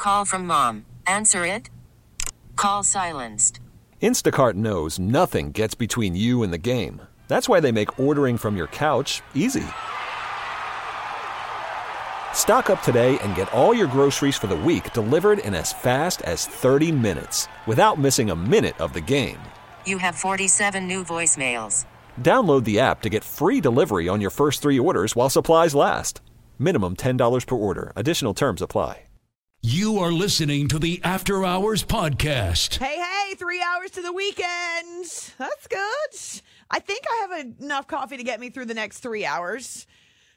Call from mom. Answer it. Call silenced. Instacart knows nothing gets between you and the game. That's why they make ordering from your couch easy. Stock up today and get all your groceries for the week delivered in as fast as 30 minutes without missing a minute of the game. You have 47 new voicemails. Download the app to get free delivery on your first 3 orders while supplies last. Minimum $10 per order. Additional terms apply. You are listening to the After Hours Podcast. Hey, 3 hours to the weekend. That's good. I think I have enough coffee to get me through the next 3 hours.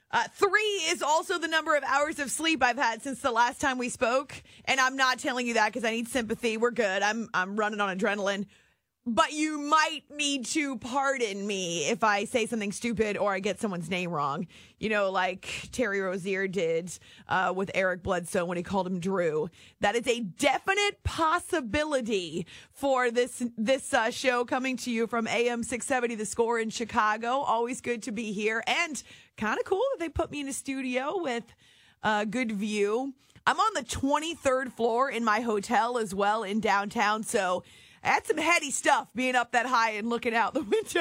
3 is also the number of hours of sleep I've had since the last time we spoke. And I'm not telling you that because I need sympathy. We're good. I'm running on adrenaline. But you might need to pardon me if I say something stupid or I get someone's name wrong. You know, like Terry Rozier did with Eric Bledsoe when he called him Drew. That is a definite possibility for this show coming to you from AM 670 The Score in Chicago. Always good to be here. And kind of cool that they put me in a studio with a good view. I'm on the 23rd floor in my hotel as well in downtown, so I had some heady stuff being up that high and looking out the window.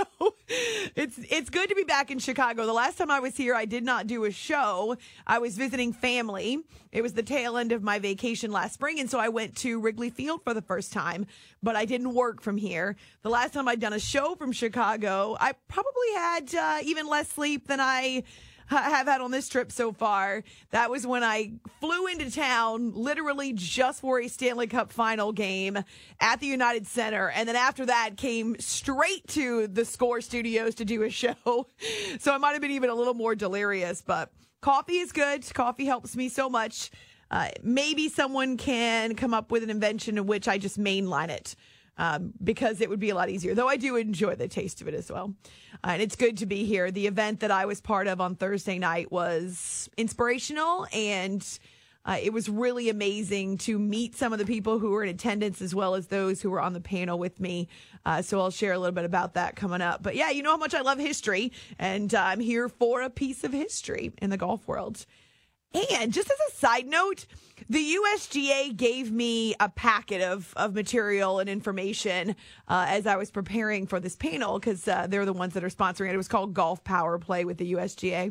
It's good to be back in Chicago. The last time I was here, I did not do a show. I was visiting family. It was the tail end of my vacation last spring, and so I went to Wrigley Field for the first time, but I didn't work from here. The last time I'd done a show from Chicago, I probably had even less sleep than I have had on this trip so far. That was when I flew into town literally just for a Stanley Cup final game at the United Center. And then after that came straight to the Score Studios to do a show. So I might have been even a little more delirious, but coffee is good. Coffee helps me so much. Maybe someone can come up with an invention in which I just mainline it. Because it would be a lot easier, though I do enjoy the taste of it as well. And it's good to be here. The event that I was part of on Thursday night was inspirational, and it was really amazing to meet some of the people who were in attendance as well as those who were on the panel with me. So I'll share a little bit about that coming up. But yeah, you know how much I love history, and I'm here for a piece of history in the golf world. And just as a side note, the USGA gave me a packet of material and information as I was preparing for this panel because they're the ones that are sponsoring it. It was called Golf Power Play with the USGA.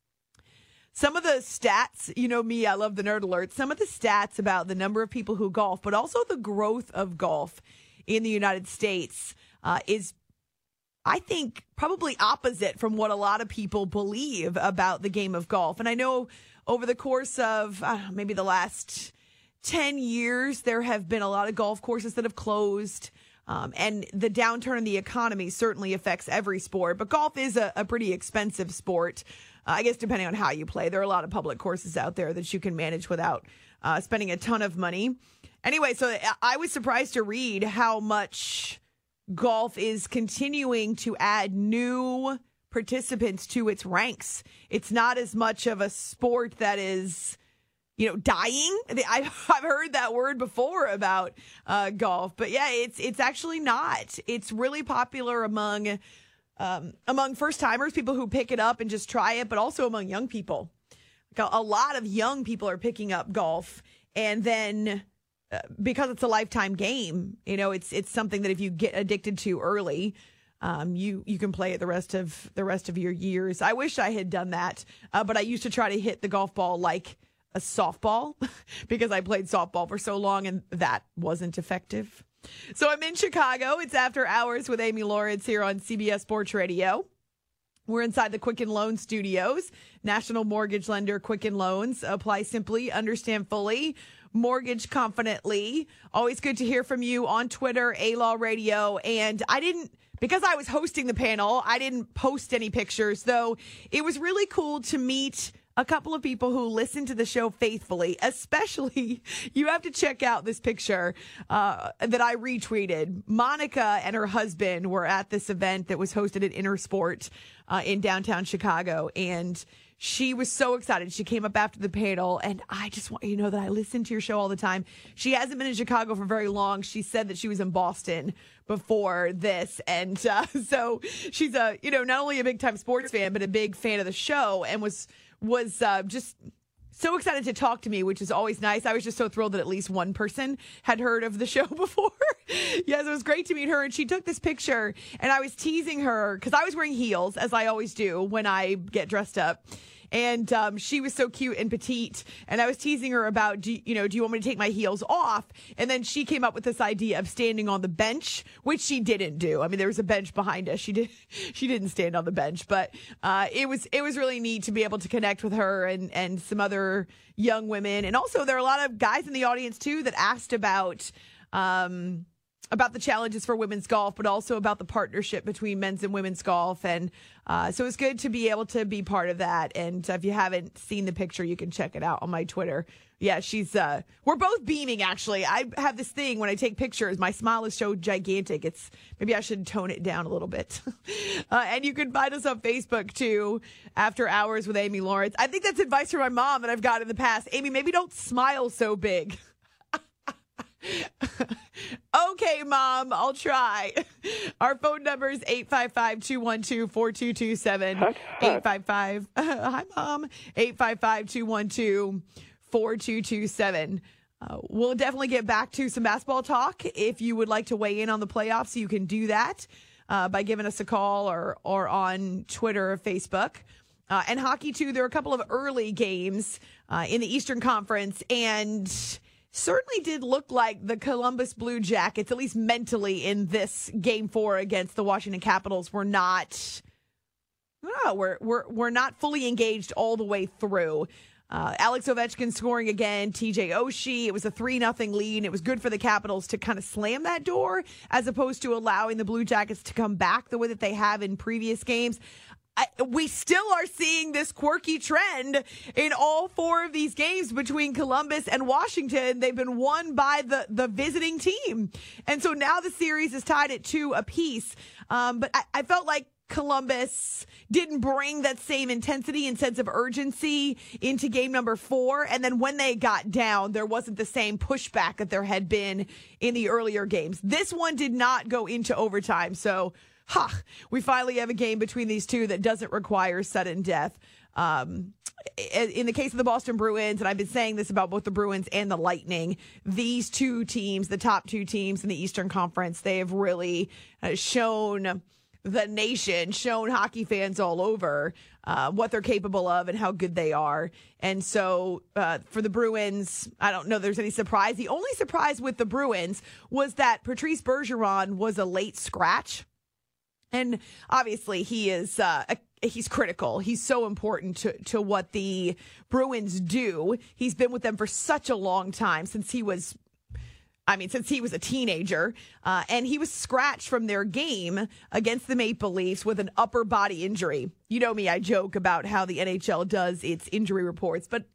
Some of the stats, you know me, I love the nerd alert. Some of the stats about the number of people who golf, but also the growth of golf in the United States is, I think, probably opposite from what a lot of people believe about the game of golf. And I know over the course of maybe the last 10 years, there have been a lot of golf courses that have closed. And the downturn in the economy certainly affects every sport. But golf is a pretty expensive sport, I guess, depending on how you play. There are a lot of public courses out there that you can manage without spending a ton of money. Anyway, so I was surprised to read how much golf is continuing to add new participants to its ranks. It's not as much of a sport that is, dying. I've heard that word before about golf, but yeah, it's actually not. It's really popular among first timers, people who pick it up and just try it, but also among young people. Like a lot of young people are picking up golf, and then because it's a lifetime game, it's something that if you get addicted to early, you can play it the rest of your years. I wish I had done that, but I used to try to hit the golf ball like a softball because I played softball for so long, and that wasn't effective. So I'm in Chicago. It's After Hours with Amy Lawrence here on CBS Sports Radio. We're inside the Quicken Loan Studios. National mortgage lender Quicken Loans. Apply simply, understand fully, mortgage confidently. Always good to hear from you on Twitter, A-Law Radio. And because I was hosting the panel, I didn't post any pictures, though it was really cool to meet a couple of people who listen to the show faithfully. Especially, you have to check out this picture that I retweeted. Monica and her husband were at this event that was hosted at Intersport in downtown Chicago, and she was so excited. She came up after the panel, and I just want you to know that I listen to your show all the time. She hasn't been in Chicago for very long. She said that she was in Boston before this, and so she's not only a big time sports fan, but a big fan of the show, and was just so excited to talk to me, which is always nice. I was just so thrilled that at least one person had heard of the show before. Yes, it was great to meet her. And she took this picture, and I was teasing her because I was wearing heels, as I always do when I get dressed up. And she was so cute and petite. And I was teasing her about, do you want me to take my heels off? And then she came up with this idea of standing on the bench, which she didn't do. I mean, there was a bench behind us. She didn't stand on the bench. But it was really neat to be able to connect with her and some other young women. And also, there are a lot of guys in the audience, too, that asked about the challenges for women's golf, but also about the partnership between men's and women's golf. And so it's good to be able to be part of that. And if you haven't seen the picture, you can check it out on my Twitter. Yeah, we're both beaming, actually. I have this thing when I take pictures, my smile is so gigantic. Maybe I should tone it down a little bit. And you can find us on Facebook, too, After Hours with Amy Lawrence. I think that's advice from my mom that I've got in the past. Amy, maybe don't smile so big. Okay, Mom, I'll try. Our phone number is 855-212-4227. 855. Hi, Mom. 855-212-4227. We'll definitely get back to some basketball talk. If you would like to weigh in on the playoffs, you can do that by giving us a call or on Twitter or Facebook. And hockey, too. There are a couple of early games in the Eastern Conference, and certainly did look like the Columbus Blue Jackets, at least mentally, in this Game 4 against the Washington Capitals, were not fully engaged all the way through. Alex Ovechkin scoring again, TJ Oshie. It was a 3-0 lead. It was good for the Capitals to kind of slam that door as opposed to allowing the Blue Jackets to come back the way that they have in previous games. We still are seeing this quirky trend in all 4 of these games between Columbus and Washington. They've been won by the visiting team. And so now the series is tied at 2 apiece. But I felt like Columbus didn't bring that same intensity and sense of urgency into game number 4. And then when they got down, there wasn't the same pushback that there had been in the earlier games. This one did not go into overtime. So we finally have a game between these two that doesn't require sudden death. In the case of the Boston Bruins, and I've been saying this about both the Bruins and the Lightning, these two teams, the top 2 teams in the Eastern Conference, they have really shown the nation, shown hockey fans all over what they're capable of and how good they are. And so for the Bruins, I don't know there's any surprise. The only surprise with the Bruins was that Patrice Bergeron was a late scratch. And obviously he is he's critical. He's so important to what the Bruins do. He's been with them for such a long time, since he was a teenager. And he was scratched from their game against the Maple Leafs with an upper body injury. You know me, I joke about how the NHL does its injury reports, but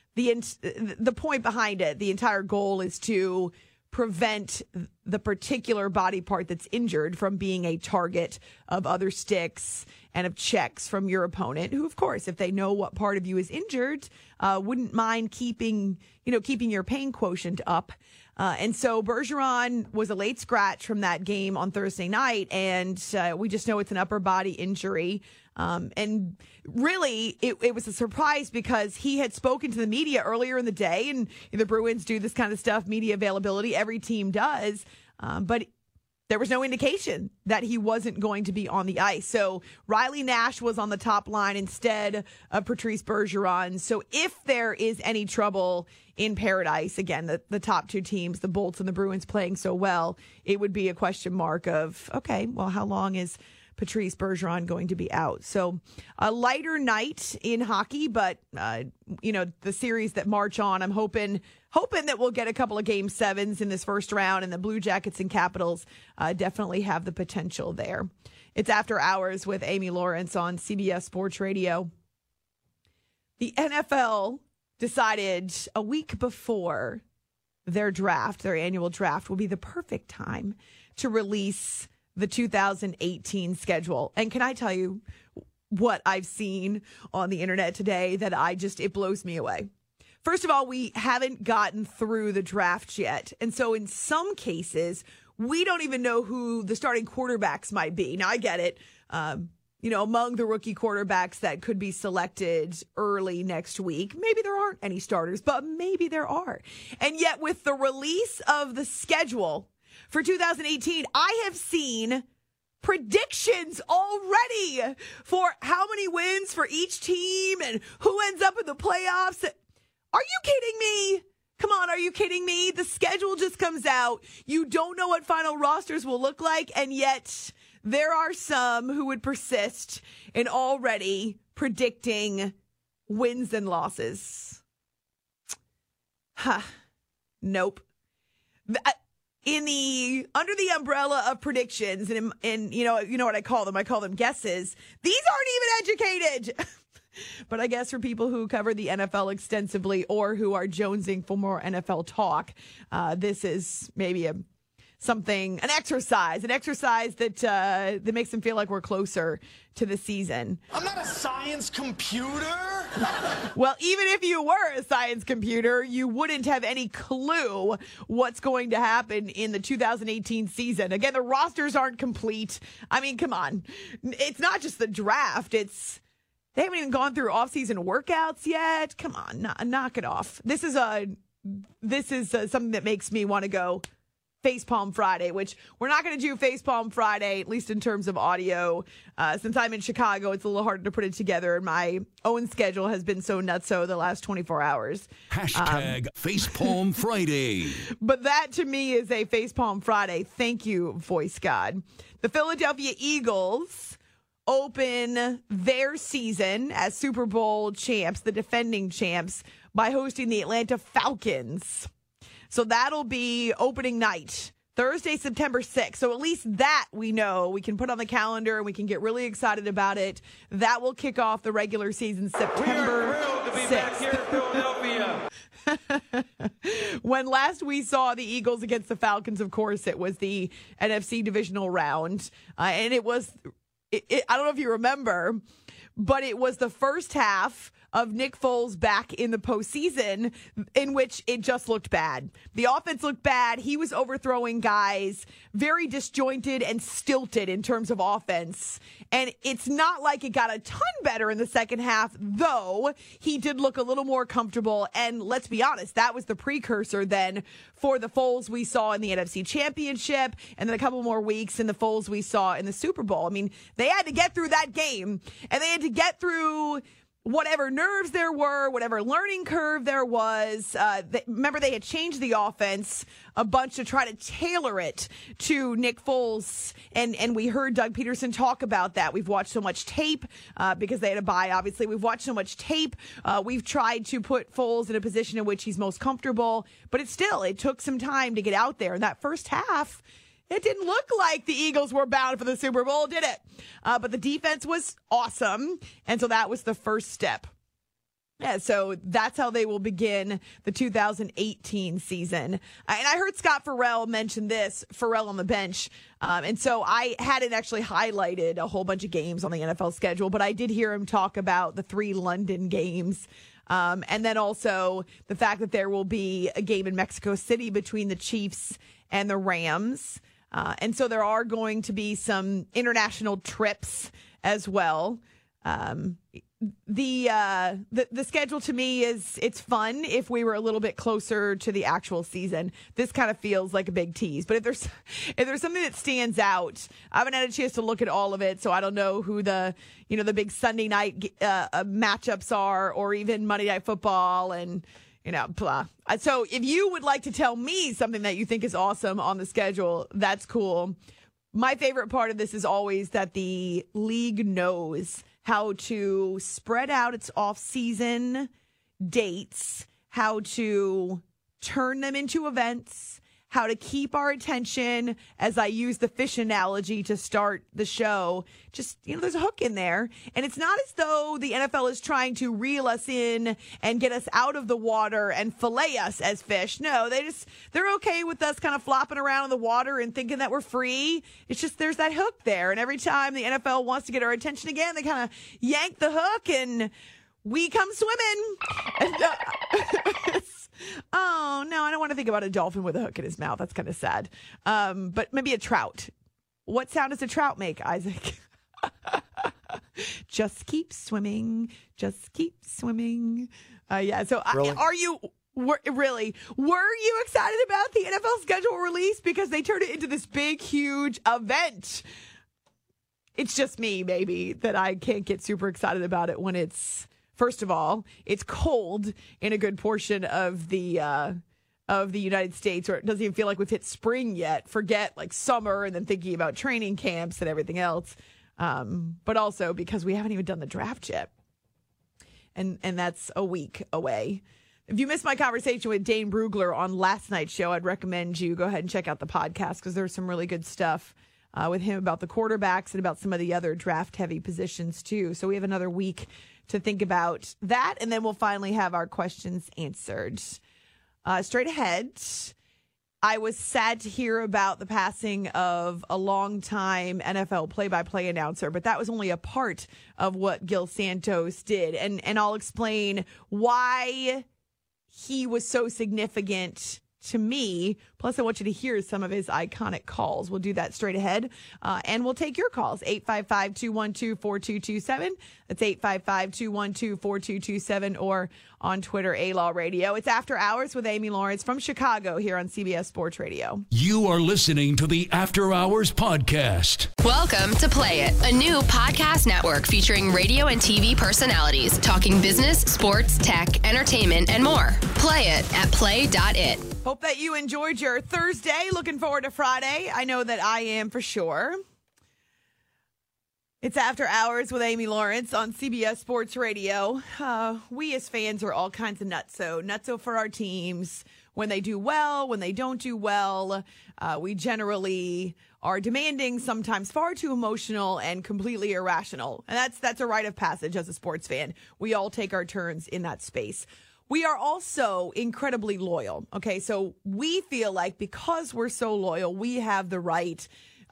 the point behind it, the entire goal is to prevent the particular body part that's injured from being a target of other sticks and of checks from your opponent, who, of course, if they know what part of you is injured, wouldn't mind keeping your pain quotient up. And so Bergeron was a late scratch from that game on Thursday night, and we just know it's an upper body injury. And really, it was a surprise because he had spoken to the media earlier in the day, and the Bruins do this kind of stuff, media availability. Every team does. But there was no indication that he wasn't going to be on the ice. So Riley Nash was on the top line instead of Patrice Bergeron. So if there is any trouble in paradise, again, the top 2 teams, the Bolts and the Bruins playing so well, it would be a question mark of, okay, well, how long is Patrice Bergeron going to be out? So a lighter night in hockey, but, the series that march on, I'm hoping that we'll get a couple of Game 7s in this first round, and the Blue Jackets and Capitals definitely have the potential there. It's After Hours with Amy Lawrence on CBS Sports Radio. The NFL decided a week before their annual draft, will be the perfect time to release the 2018 schedule. And can I tell you what I've seen on the internet today that it blows me away. First of all, we haven't gotten through the draft yet. And so in some cases, we don't even know who the starting quarterbacks might be. Now, I get it. among the rookie quarterbacks that could be selected early next week. Maybe there aren't any starters, but maybe there are. And yet with the release of the schedule for 2018, I have seen predictions already for how many wins for each team and who ends up in the playoffs. Are you kidding me? Come on, are you kidding me? The schedule just comes out. You don't know what final rosters will look like, and yet there are some who would persist in already predicting wins and losses. Nope. Under the umbrella of predictions, and you know what I call them? I call them guesses. These aren't even educated. But I guess for people who cover the NFL extensively or who are jonesing for more NFL talk, this is maybe an exercise that makes them feel like we're closer to the season. I'm not a science computer. Well, even if you were a science computer, you wouldn't have any clue what's going to happen in the 2018 season. Again, the rosters aren't complete. I mean, come on. It's not just the draft. They haven't even gone through off-season workouts yet. Come on, knock it off. This is something that makes me want to go Facepalm Friday, which we're not going to do Facepalm Friday, at least in terms of audio. Since I'm in Chicago, it's a little harder to put it together. And my own schedule has been so nutso the last 24 hours. Hashtag Facepalm Friday. But that to me is a Facepalm Friday. Thank you, Voice God. The Philadelphia Eagles open their season as Super Bowl champs, the defending champs, by hosting the Atlanta Falcons. So that'll be opening night, Thursday, September 6th. So at least that we know we can put on the calendar and we can get really excited about it. That will kick off the regular season September 6th. We are thrilled to be back here in Philadelphia. When last we saw the Eagles against the Falcons, of course, it was the NFC divisional round. And it was, I don't know if you remember, but it was the first half of Nick Foles back in the postseason in which it just looked bad. The offense looked bad. He was overthrowing guys, very disjointed and stilted in terms of offense. And it's not like it got a ton better in the second half, though he did look a little more comfortable. And let's be honest, that was the precursor then for the Foles we saw in the NFC Championship and then a couple more weeks in the Foles we saw in the Super Bowl. I mean, they had to get through that game and they had to get through whatever nerves there were, whatever learning curve there was. Remember, they had changed the offense a bunch to try to tailor it to Nick Foles. And we heard Doug Peterson talk about that. We've watched so much tape because they had a bye, obviously. We've watched so much tape. We've tried to put Foles in a position in which he's most comfortable. But it took some time to get out there. In that first half, it didn't look like the Eagles were bound for the Super Bowl, did it? But the defense was awesome. And so that was the first step. Yeah, so that's how they will begin the 2018 season. And I heard Scott Farrell mention this, Farrell on the bench. And so I hadn't actually highlighted a whole bunch of games on the NFL schedule, but I did hear him talk about the 3 London games. And then also the fact that there will be a game in Mexico City between the Chiefs and the Rams. And so there are going to be some international trips as well. The schedule to me it's fun if we were a little bit closer to the actual season. This kind of feels like a big tease. But if there's something that stands out, I haven't had a chance to look at all of it, so I don't know who the big Sunday night matchups are, or even Monday Night Football and blah. So if you would like to tell me something that you think is awesome on the schedule, that's cool. My favorite part of this is always that the league knows how to spread out its off-season dates, how to turn them into events, how to keep our attention, as I use the fish analogy to start the show. Just, there's a hook in there. And it's not as though the NFL is trying to reel us in and get us out of the water and fillet us as fish. No, they're okay with us kind of flopping around in the water and thinking that we're free. It's just there's that hook there. And every time the NFL wants to get our attention again, they kind of yank the hook and we come swimming. Oh, no, I don't want to think about a dolphin with a hook in his mouth. That's kind of sad. But maybe a trout. What sound does a trout make, Isaac? just keep swimming, just keep swimming. Yeah. So Really? Were you excited about the NFL schedule release? Because they turned it into this big, huge event. It's just me, maybe, that I can't get super excited about it when it's, first of all, it's cold in a good portion of the United States, or it doesn't even feel like we've hit spring yet. Forget like summer and then thinking about training camps and everything else. But also because we haven't even done the draft yet. And that's a week away. If you missed my conversation with Dane Brugler on last night's show, I'd recommend you go ahead and check out the podcast because there's some really good stuff with him about the quarterbacks and about some of the other draft-heavy positions, too. So we have another week to think about that, and then we'll finally have our questions answered. Straight ahead, I was sad to hear about the passing of a longtime NFL play-by-play announcer, but that was only a part of what Gil Santos did. And I'll explain why he was so significant to me. Plus, I want you to hear some of his iconic calls. We'll do that straight ahead. And we'll take your calls. 855-212-4227. That's 855-212-4227 or on Twitter, A-Law Radio. It's After Hours with Amy Lawrence from Chicago here on CBS Sports Radio. You are listening to the After Hours Podcast. Welcome to Play It, a new podcast network featuring radio and TV personalities talking business, sports, tech, entertainment, and more. Play it at play.it. Hope that you enjoyed your Thursday. Looking forward to Friday. I know that I am for sure. It's After Hours with Amy Lawrence on CBS Sports Radio. We as fans are all kinds of nutso for our teams. When they do well, when they don't do well, we generally are demanding, sometimes far too emotional and completely irrational. And that's a rite of passage as a sports fan. We all take our turns in that space. We are also incredibly loyal. Okay, so we feel like because we're so loyal, we have the right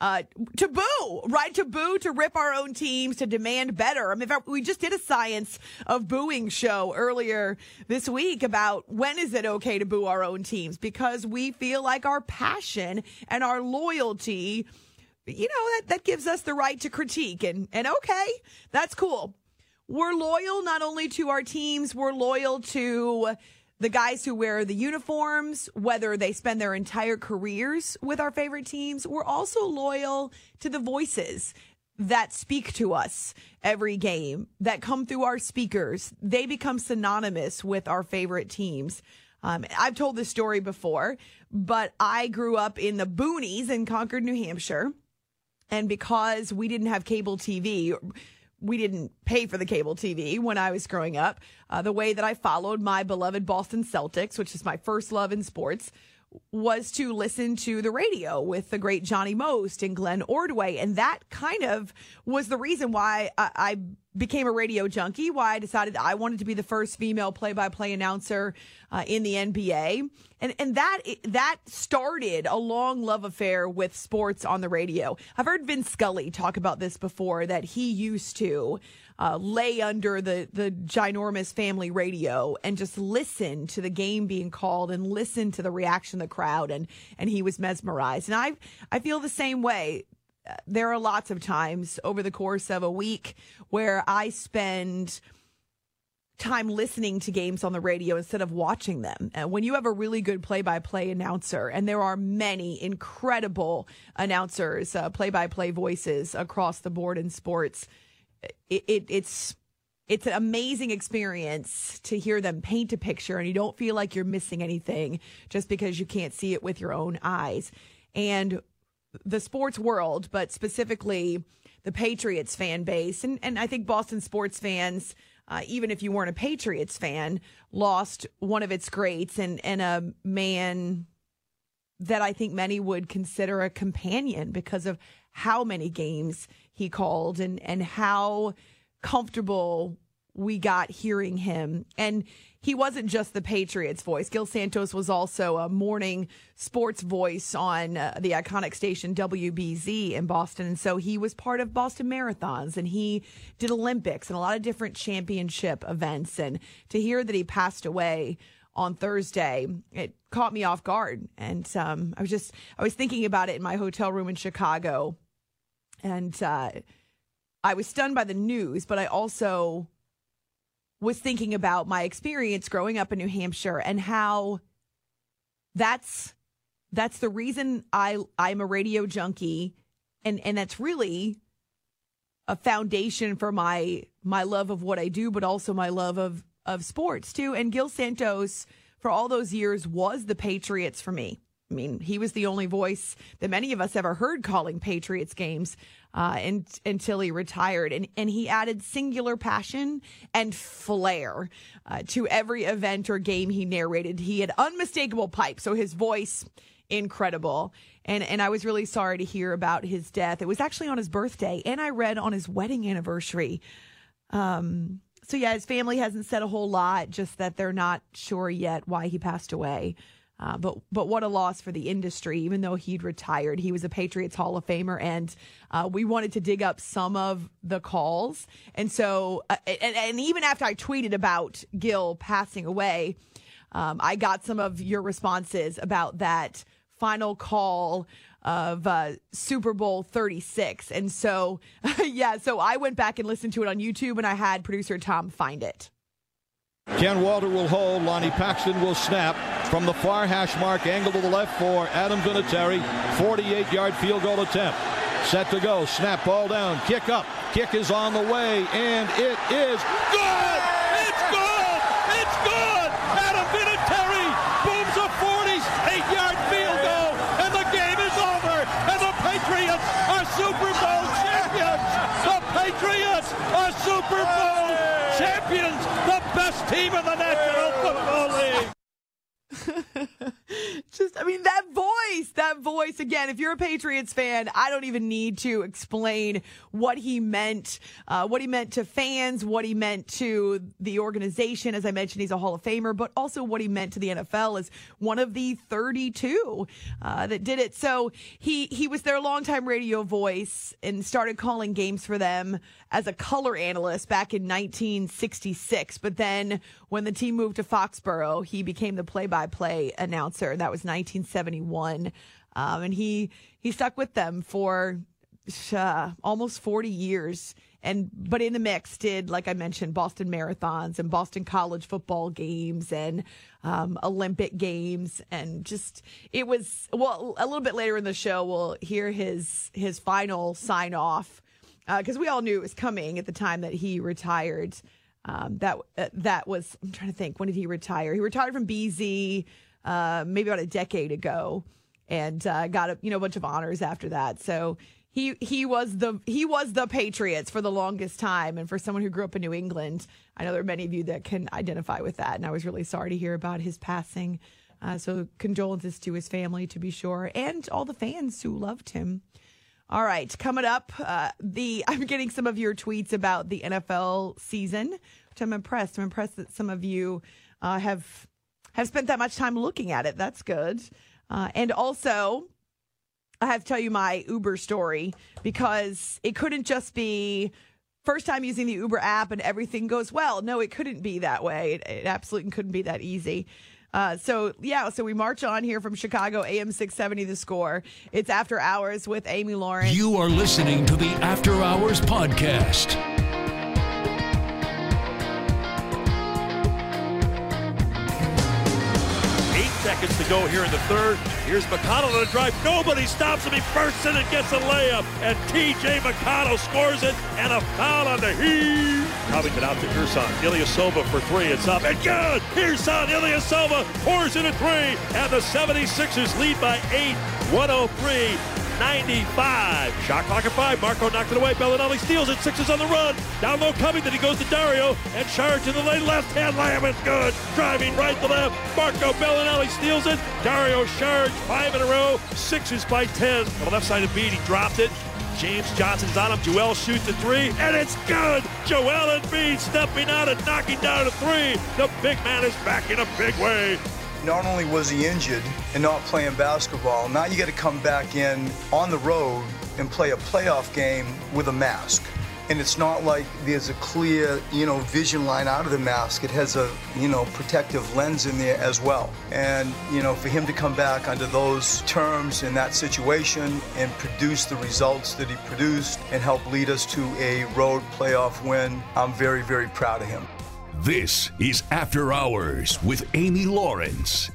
to boo, right? To boo, to rip our own teams, to demand better. I mean, in fact, we just did a Science of Booing show earlier this week about when is it okay to boo our own teams, because we feel like our passion and our loyalty, you know, that gives us the right to critique. And okay, that's cool. We're loyal not only to our teams, we're loyal to the guys who wear the uniforms, whether they spend their entire careers with our favorite teams. We're also loyal to the voices that speak to us every game, that come through our speakers. They become synonymous with our favorite teams. I've told this story before, but I grew up in the boonies in Concord, New Hampshire. And because we didn't have cable TV, we didn't pay for the cable TV when I was growing up. The way that I followed my beloved Boston Celtics, which is my first love in sports, was to listen to the radio with the great Johnny Most and Glenn Ordway. And that kind of was the reason why I became a radio junkie, why I decided I wanted to be the first female play-by-play announcer in the NBA. And that started a long love affair with sports on the radio. I've heard Vince Scully talk about this before, that he used to lay under the ginormous family radio and just listen to the game being called and listen to the reaction of the crowd, and he was mesmerized. And I feel the same way. There are lots of times over the course of a week where I spend time listening to games on the radio instead of watching them. And when you have a really good play-by-play announcer, and there are many incredible announcers, play-by-play voices across the board in sports, it's an amazing experience to hear them paint a picture, and you don't feel like you're missing anything just because you can't see it with your own eyes. And the sports world, but specifically the Patriots fan base, and I think Boston sports fans, even if you weren't a Patriots fan, lost one of its greats and a man that I think many would consider a companion because of how many games he called and how comfortable we got hearing him. And he wasn't just the Patriots voice. Gil Santos was also a morning sports voice on the iconic station WBZ in Boston. And so he was part of Boston Marathons, and he did Olympics and a lot of different championship events. And to hear that he passed away on Thursday, it caught me off guard. And I was thinking about it in my hotel room in Chicago. And I I was stunned by the news, but I also was thinking about my experience growing up in New Hampshire and how that's the reason I'm a radio junkie, and that's really a foundation for my love of what I do, but also my love of sports too. And Gil Santos, for all those years, was the Patriots for me. I mean, he was the only voice that many of us ever heard calling Patriots games until he retired. And he added singular passion and flair to every event or game he narrated. He had unmistakable pipe, so his voice, incredible. And I was really sorry to hear about his death. It was actually on his birthday, and I read on his wedding anniversary. So, yeah, his family hasn't said a whole lot, just that they're not sure yet why he passed away. But what a loss for the industry. Even though he'd retired, he was a Patriots Hall of Famer, and we wanted to dig up some of the calls. And so, and even after I tweeted about Gil passing away, I got some of your responses about that final call of Super Bowl 36. And so, so I went back and listened to it on YouTube, and I had producer Tom find it. Ken Walter will hold. Lonnie Paxton will snap from the far hash mark, angle to the left for Adam Vinatieri. 48-yard field goal attempt. Set to go. Snap, ball down. Kick up. Kick is on the way, and it is good! It's good! It's good! Adam Vinatieri booms a 48-yard field goal, and the game is over, and the Patriots are Super Bowl champions! The Patriots are Super Bowl champions! The best team in the National Football League! That voice again. If you're a Patriots fan, I don't even need to explain what he meant to fans, what he meant to the organization. As I mentioned, he's a Hall of Famer, but also what he meant to the NFL as one of the 32 that did it. So he was their longtime radio voice and started calling games for them as a color analyst back in 1966. But then when the team moved to Foxborough, he became the play-by-play announcer. That was 1971. And he stuck with them for almost 40 years. But in the mix did, like I mentioned, Boston marathons and Boston college football games and Olympic games. And just, it was, well, a little bit later in the show, we'll hear his final sign off. Because we all knew it was coming at the time that he retired. That was, I'm trying to think, when did he retire? He retired from BZ maybe about a decade ago, and got a bunch of honors after that. So he was the Patriots for the longest time, and for someone who grew up in New England, I know there are many of you that can identify with that. And I was really sorry to hear about his passing. So condolences to his family, to be sure, and all the fans who loved him. All right, coming up, I'm getting some of your tweets about the NFL season, which I'm impressed. I'm impressed that some of you have spent that much time looking at it. That's good. And also, I have to tell you my Uber story, because it couldn't just be first time using the Uber app and everything goes well. No, it couldn't be that way. It absolutely couldn't be that easy. So we march on here from Chicago, AM 670 The Score. It's After Hours with Amy Lawrence. You are listening to the After Hours podcast. 8 seconds to go here in the third. Here's McConnell on a drive. Nobody stops him. He bursts in and gets a layup. And T.J. McConnell scores it. And a foul on the Heat. Covington out to Ersan Ilyasova for three. It's up and good. Ersan Ilyasova pours in a three. And the 76ers lead by 8. 103-95. Shot clock at 5. Marco knocked it away. Bellinelli steals it. Sixers on the run. Down low Covington. He goes to Dario. And Saric to the lane. Left hand layup. It's good. Driving right to left. Marco Bellinelli steals it. Dario Saric. 5 in a row. Sixers by 10. On the left side of Embiid. He dropped it. James Johnson's on him. Joel shoots a three, and it's good. Joel Embiid stepping out and knocking down a three. The big man is back in a big way. Not only was he injured and not playing basketball, now you got to come back in on the road and play a playoff game with a mask. And it's not like there's a clear, vision line out of the mask. It has a, protective lens in there as well. And, for him to come back under those terms in that situation and produce the results that he produced and help lead us to a road playoff win, I'm very, very proud of him. This is After Hours with Amy Lawrence.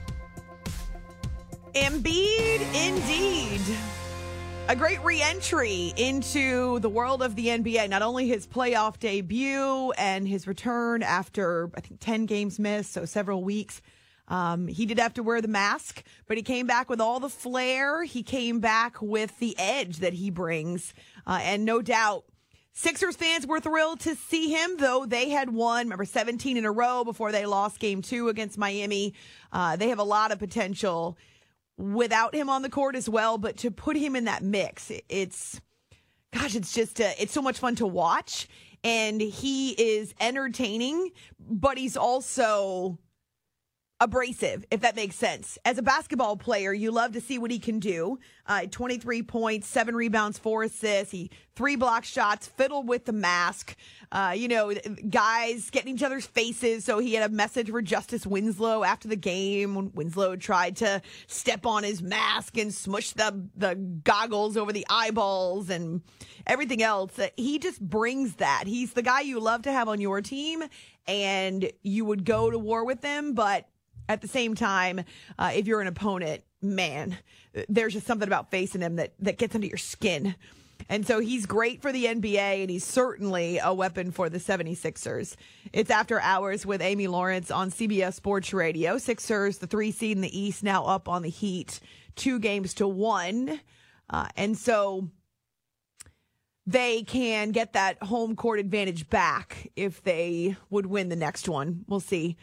Embiid, indeed. A great re-entry into the world of the NBA. Not only his playoff debut and his return after, I think, 10 games missed, so several weeks. He did have to wear the mask, but he came back with all the flair. He came back with the edge that he brings. And no doubt, Sixers fans were thrilled to see him, though they had won, remember, 17 in a row before they lost Game 2 against Miami. They have a lot of potential without him on the court as well, but to put him in that mix, it's just, it's so much fun to watch. And he is entertaining, but he's also abrasive, if that makes sense. As a basketball player, you love to see what he can do. 23 points, 7 rebounds, 4 assists. He 3 block shots, fiddled with the mask. Guys getting each other's faces. So he had a message for Justice Winslow after the game when Winslow tried to step on his mask and smush the goggles over the eyeballs and everything else. He just brings that. He's the guy you love to have on your team, and you would go to war with him, but at the same time, if you're an opponent, man, there's just something about facing him that gets under your skin. And so he's great for the NBA, and he's certainly a weapon for the 76ers. It's After Hours with Amy Lawrence on CBS Sports Radio. Sixers, the 3 seed in the East, now up on the Heat, 2-1. And so they can get that home court advantage back if they would win the next one. We'll see.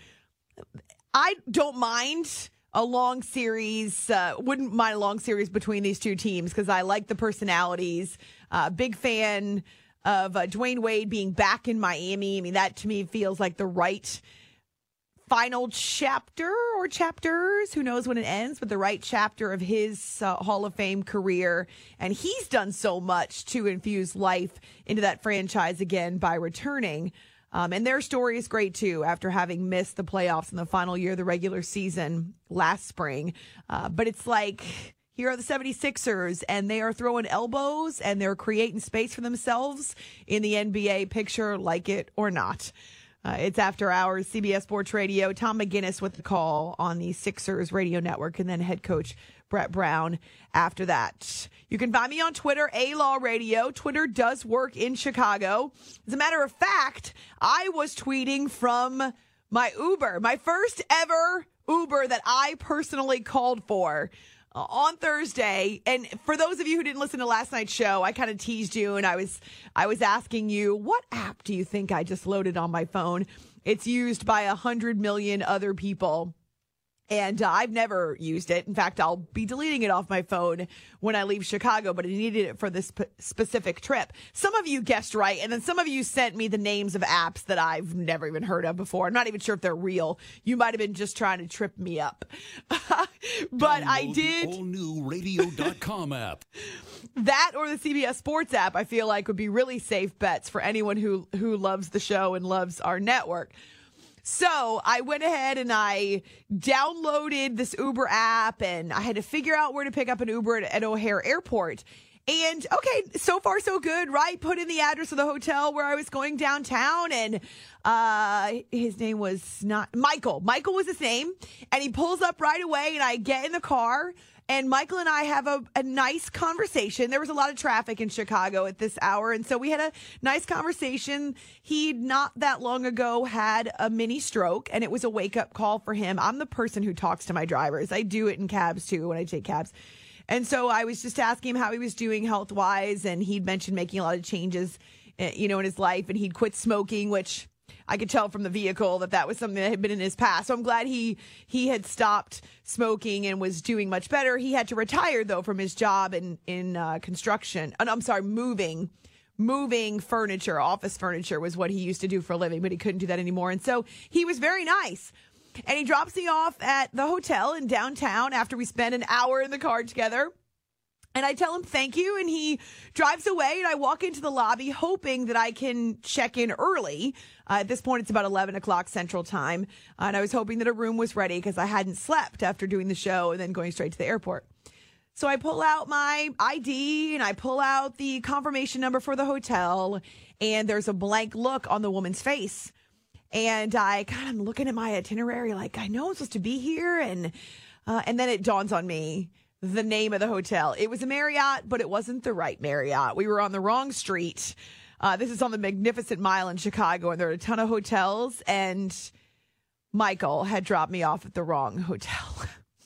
I don't mind a long series, wouldn't mind a long series between these two teams because I like the personalities. Big fan of Dwayne Wade being back in Miami. I mean, that to me feels like the right final chapter or chapters. Who knows when it ends, but the right chapter of his Hall of Fame career. And he's done so much to infuse life into that franchise again by returning. And their story is great, too, after having missed the playoffs in the final year of the regular season last spring. But it's like, here are the 76ers, and they are throwing elbows, and they're creating space for themselves in the NBA picture, like it or not. It's After Hours, CBS Sports Radio. Tom McGinnis with the call on the Sixers radio network, and then head coach Brett Brown after that. You can find me on Twitter, A-Law Radio. Twitter does work in Chicago. As a matter of fact, I was tweeting from my Uber, my first ever Uber that I personally called for on Thursday. And for those of you who didn't listen to last night's show, I kind of teased you, and I was asking you, what app do you think I just loaded on my phone? It's used by 100 million other people. And I've never used it. In fact, I'll be deleting it off my phone when I leave Chicago, but I needed it for this specific trip. Some of you guessed right, and then some of you sent me the names of apps that I've never even heard of before. I'm not even sure if they're real. You might have been just trying to trip me up. But I did. The all-new radio.com app. That or the CBS Sports app, I feel like, would be really safe bets for anyone who loves the show and loves our network. So I went ahead and I downloaded this Uber app, and I had to figure out where to pick up an Uber at O'Hare Airport. And okay, so far so good, right? Put in the address of the hotel where I was going downtown, and his name was not Michael. Michael was his name, and he pulls up right away, and I get in the car. And Michael and I have a nice conversation. There was a lot of traffic in Chicago at this hour, and so we had a nice conversation. He, not that long ago, had a mini stroke, and it was a wake-up call for him. I'm the person who talks to my drivers. I do it in cabs, too, when I take cabs. And so I was just asking him how he was doing health-wise, and he'd mentioned making a lot of changes, in his life, and he'd quit smoking, which I could tell from the vehicle that was something that had been in his past. So I'm glad he had stopped smoking and was doing much better. He had to retire, though, from his job in construction. Moving furniture, office furniture was what he used to do for a living, but he couldn't do that anymore. And so he was very nice. And he drops me off at the hotel in downtown after we spent an hour in the car together. And I tell him thank you, and he drives away, and I walk into the lobby hoping that I can check in early. At this point, it's about 11 o'clock Central Time, and I was hoping that a room was ready because I hadn't slept after doing the show and then going straight to the airport. So I pull out my ID, and I pull out the confirmation number for the hotel, and there's a blank look on the woman's face. And I kind of looking at my itinerary like, I know I'm supposed to be here, and then it dawns on me. The name of the hotel. It was a Marriott, but it wasn't the right Marriott. We were on the wrong street. This is on the Magnificent Mile in Chicago, and there are a ton of hotels, and Michael had dropped me off at the wrong hotel.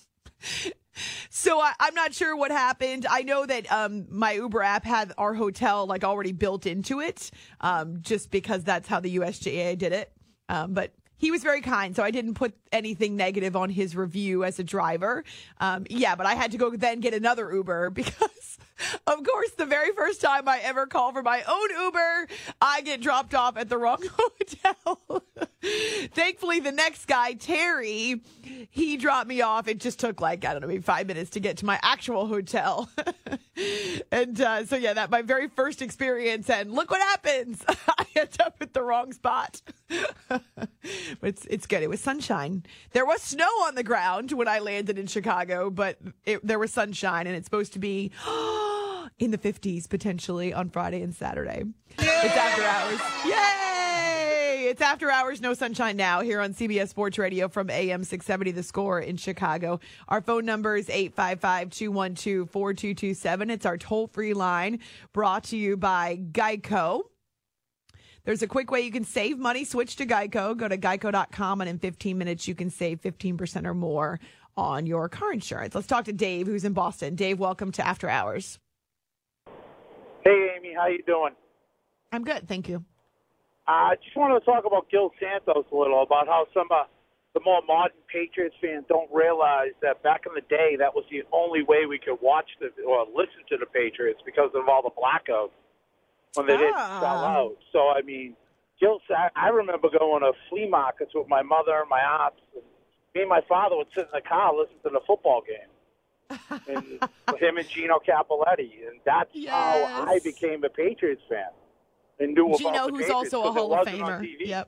So I'm not sure what happened. I know that my Uber app had our hotel like already built into it, just because that's how the USGA did it. But he was very kind, so I didn't put anything negative on his review as a driver. But I had to go then get another Uber because, of course, the very first time I ever call for my own Uber, I get dropped off at the wrong hotel. Thankfully, the next guy, Terry, he dropped me off. It just took maybe 5 minutes to get to my actual hotel. And that my very first experience, and look what happens. I end up at the wrong spot. But it's good. It was sunshine. There was snow on the ground when I landed in Chicago, but there was sunshine, and it's supposed to be in the 50s potentially on Friday and Saturday. It's after hours. Yay! It's after hours, no sunshine now here on CBS Sports Radio from AM 670 The Score in Chicago. Our phone number is 855-212-4227. It's our toll-free line brought to you by Geico. There's a quick way you can save money. Switch to Geico. Go to geico.com, and in 15 minutes, you can save 15% or more on your car insurance. Let's talk to Dave, who's in Boston. Dave, welcome to After Hours. Hey, Amy. How you doing? I'm good. Thank you. I just wanted to talk about Gil Santos a little, about how some of the more modern Patriots fans don't realize that back in the day, that was the only way we could watch or listen to the Patriots because of all the blackouts. When they didn't sell out. So, I mean, I remember going to flea markets with my mother and my aunts. And me and my father would sit in the car listening to the football game. And him and Gino Cappelletti. And that's how I became a Patriots fan. And knew Gino, about the who's Patriots, also a Hall of Famer. Yep.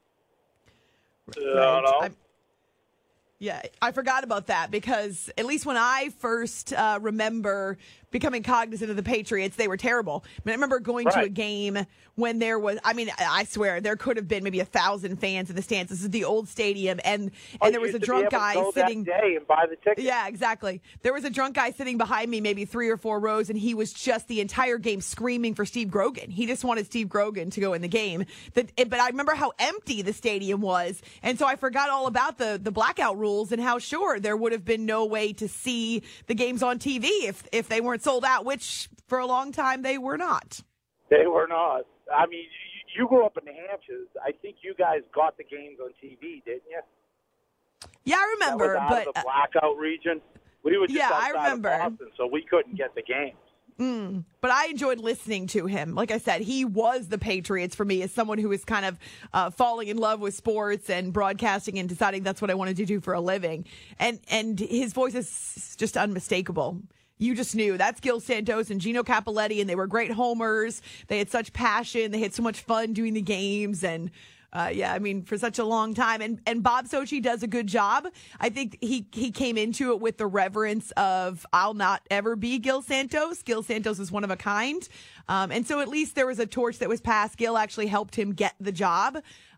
I forgot about that because at least when I first remember becoming cognizant of the Patriots, they were terrible. I remember going to a game when there was, I swear, there could have been maybe 1,000 fans in the stands. This is the old stadium, and there was a drunk guy sitting. That day and buy the ticket. Yeah, exactly. There was a drunk guy sitting behind me, maybe 3 or 4 rows, and he was just the entire game screaming for Steve Grogan. He just wanted Steve Grogan to go in the game. But I remember how empty the stadium was, and so I forgot all about the blackout rules and how sure there would have been no way to see the games on TV if they weren't sold out, which for a long time they were not. They were not. I mean, you grew up in New Hampshire. I think you guys got the games on TV, didn't you? Yeah, I remember. That was out of the blackout region. We were just outside of Boston, so we couldn't get the games. But I enjoyed listening to him. Like I said, he was the Patriots for me as someone who is kind of falling in love with sports and broadcasting and deciding that's what I wanted to do for a living. And his voice is just unmistakable. You just knew that's Gil Santos and Gino Cappelletti, and they were great homers. They had such passion. They had so much fun doing the games. And for such a long time. And Bob Sochi does a good job. I think he came into it with the reverence of, I'll not ever be Gil Santos. Gil Santos is one of a kind. And so at least there was a torch that was passed. Gil actually helped him get the job.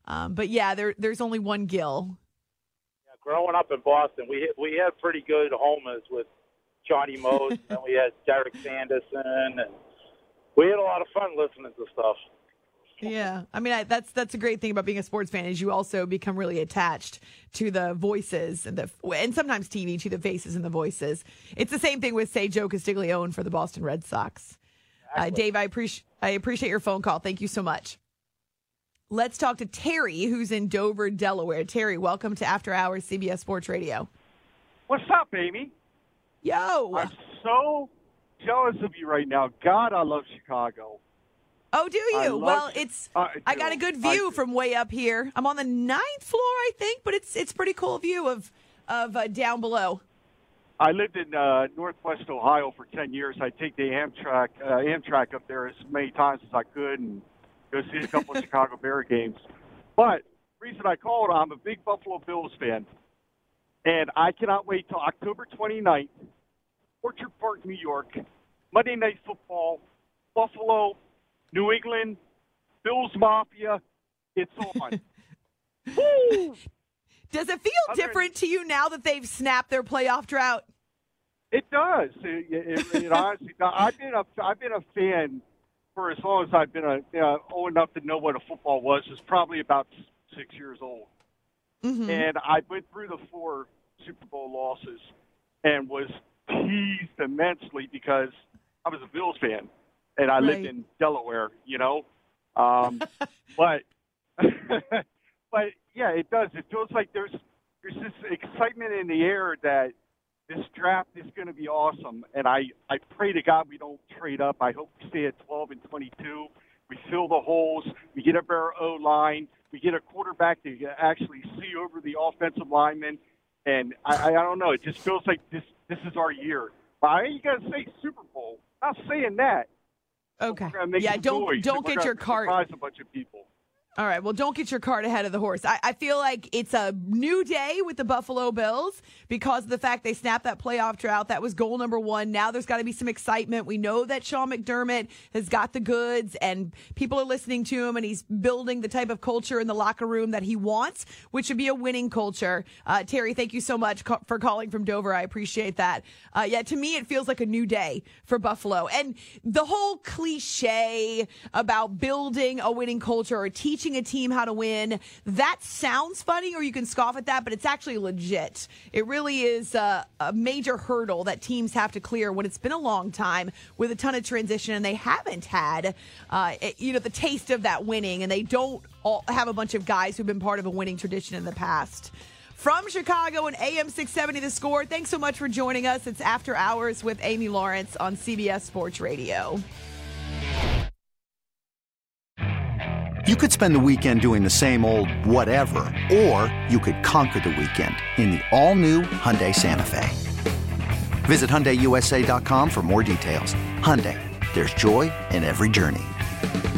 There's only one Gil. Yeah, growing up in Boston, we had pretty good homers with Johnny Mose, and we had Derek Sanderson, and we had a lot of fun listening to stuff. Yeah, that's a great thing about being a sports fan is you also become really attached to the voices and sometimes TV to the faces and the voices. It's the same thing with, say, Joe Castiglione for the Boston Red Sox. Dave, I appreciate your phone call. Thank you so much. Let's talk to Terry, who's in Dover, Delaware. Terry, welcome to After Hours CBS Sports Radio. What's up, Amy? Yo. I'm so jealous of you right now. God, I love Chicago. Oh, do you? I got a good view from way up here. I'm on the 9th floor, I think, but it's pretty cool view of down below. I lived in Northwest Ohio for 10 years. I take the Amtrak up there as many times as I could and go see a couple of Chicago Bear games. But the reason I called, I'm a big Buffalo Bills fan. And I cannot wait till October 29th, Orchard Park, New York, Monday Night Football, Buffalo, New England, Bills Mafia. It's on. Woo! Does it feel different to you now that they've snapped their playoff drought? It does. It honestly does. I've been a fan for as long as I've been old enough to know what a football was. It's probably about 6 years old. Mm-hmm. And I went through the 4 Super Bowl losses and was teased immensely because I was a Bills fan and I lived in Delaware, but yeah, it does. It feels like there's this excitement in the air that this draft is going to be awesome. And I pray to God we don't trade up. I hope we stay at 12 and 22. We fill the holes. We get a better O-line. We get a quarterback to actually see over the offensive linemen. And I don't know. It just feels like this is our year. But I ain't got to say Super Bowl. I'm not saying that. Okay. Yeah, don't get your cart. Surprise a bunch of people. All right, well, don't get your cart ahead of the horse. I feel like it's a new day with the Buffalo Bills because of the fact they snapped that playoff drought. That was goal number 1. Now there's got to be some excitement. We know that Sean McDermott has got the goods, and people are listening to him, and he's building the type of culture in the locker room that he wants, which would be a winning culture. Terry, thank you so much for calling from Dover. I appreciate that. Yeah, to me, it feels like a new day for Buffalo. And the whole cliche about building a winning culture or teaching a team how to win, that sounds funny, or you can scoff at that, but it's actually legit. It really is a major hurdle that teams have to clear when it's been a long time with a ton of transition and they haven't had the taste of that winning, and they don't all have a bunch of guys who've been part of a winning tradition in the past. From Chicago and AM 670 The Score, thanks so much for joining us. It's After Hours with Amy Lawrence on CBS Sports Radio. You could spend the weekend doing the same old whatever, or you could conquer the weekend in the all-new Hyundai Santa Fe. Visit HyundaiUSA.com for more details. Hyundai, there's joy in every journey.